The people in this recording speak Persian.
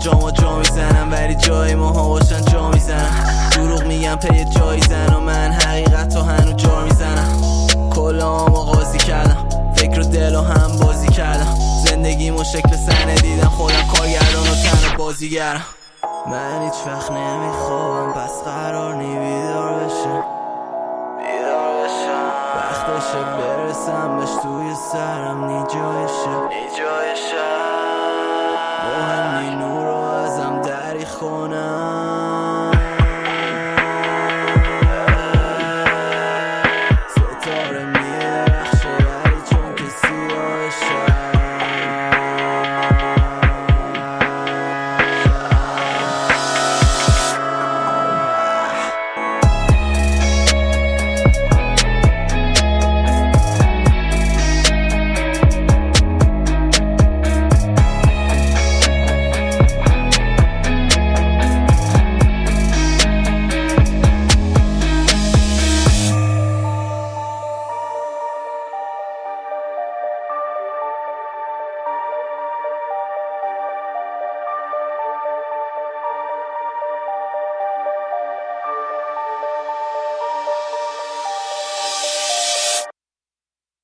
جامو جا میزنم ولی جای ماها باشن جا میزنم. دروغ میگم پی جایزن و من حقیقت رو هنو جا میزنم. کلامو قاضی کردم، فکر و دل و هم بازی کردم. زندگیمو شکل صحنه دیدم، خودم کارگردان و تنها بازیگرم. من هیچ وقت نمیخوابم پس قرار نی بیدار بشم. وقتشه برسم بهش توی سرم نی جایشه.